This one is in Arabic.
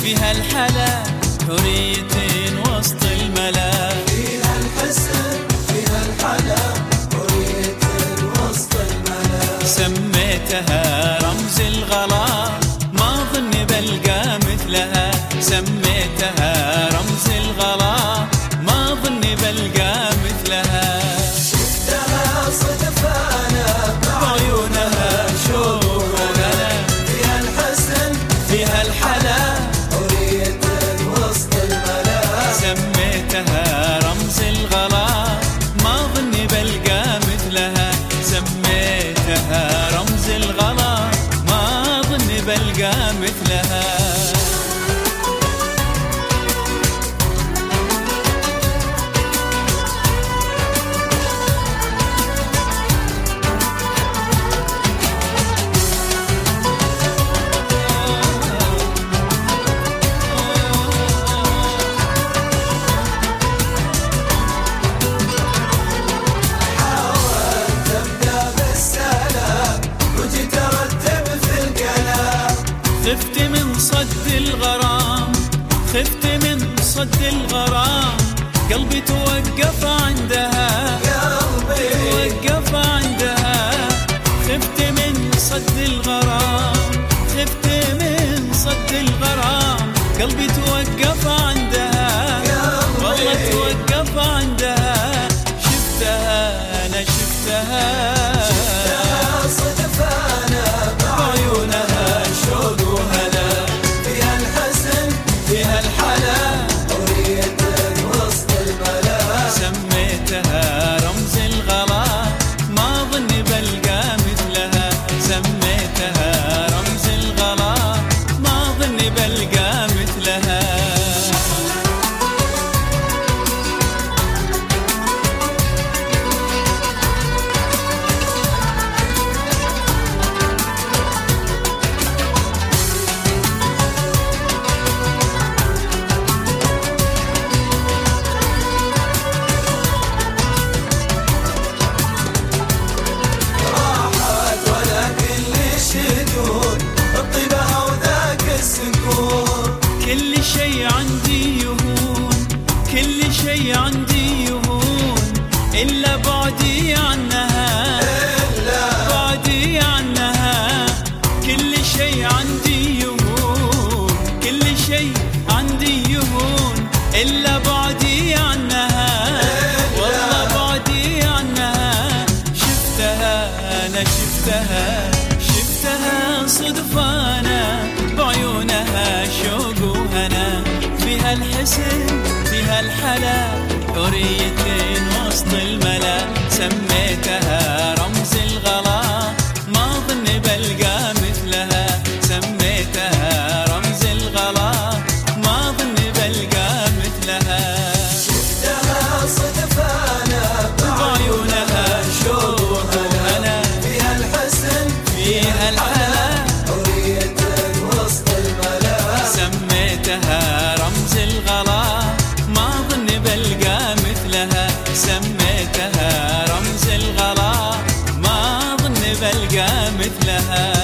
فيها الحلا حرية وسط الملا، فيها الحسن فيها الحلا حرية وسط الملا. سميتها رمز الغلا ما ظن بلقى مثلها، سميتها رمز الغلا ما ظن بلقى مثلها. شفتها صدف أنا بعيونها شوقها، فيها الحسن فيها الحلا حرية وسط الملا. سميتها رمز الغلا ما ظن بلقى مثلها، سميتها رمز الغلا ما ظن بلقى مثلها. خفت من صد الغرام، خفت من صد الغرام، قلبي توقف عندها، قلبي توقف عندها. خفت من صد الغرام، خفت من صد الغرام، قلبي توقف عندها، والله توقف عندها. شفتها أنا شفتها صدف أنا بعيونها شوق وهلا، فيها الحسن فيها الحلا حرية وسط الملا. سميتها رمز الغلا ما ظن بلقى مثلها، سميتها رمز الغلا ما ظن بلقى مثلها. كل شي عندي يهون، كل شي عندي يهون، إلا بعدي عنها، إلا بعدي عنها. كل شي عندي يهون، كل شي عندي يهون، إلا بعدي عنها، والله بعدي عنها. شفتها أنا شفتها، شفتها صدفانا بعيونها شوق وهنا، فيها الحسن فيها الحلا حرية وسط الملا. سميتها رمز الغلا ما ظن بلقى مثلها، سميتها رمز الغلا ما ظن بلقى مثلها. شفتها صدف أنا بعيونها شوق وهلا، فيها الحسن فيها الحلا حرية وسط الملا. سميتها رمز الغلا ما ظن بلقى مثلها، سميتها رمز الغلا ما ظن بلقى مثلها.